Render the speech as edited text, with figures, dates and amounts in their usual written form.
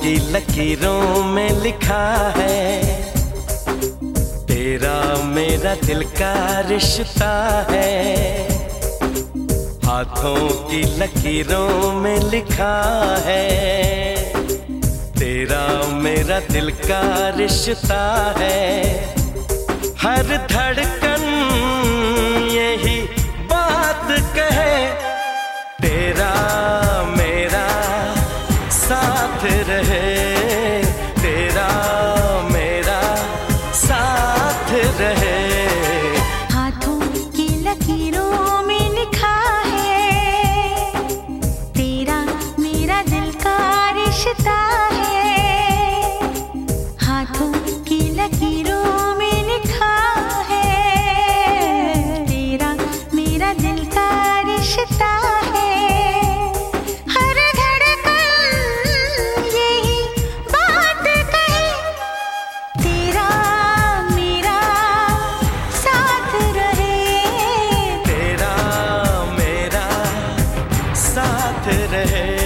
की लकीरों में लिखा है, तेरा मेरा दिल का रिश्ता है। हाथों की लकीरों में लिखा है, तेरा मेरा दिल का रिश्ता है। हर धड़कन यही बात कहे, तेरा मेरा साथ रहे, तेरा मेरा साथ रहे। हाथों की लकीरों में लिखा है, तेरा मेरा दिल का रिश्ता है। हाथों की लकीरों में लिखा है, तेरा मेरा दिल का रिश्ता है। हर धड़कन यही बात कहे, तेरा मेरा साथ रहे, तेरा मेरा साथ रहे।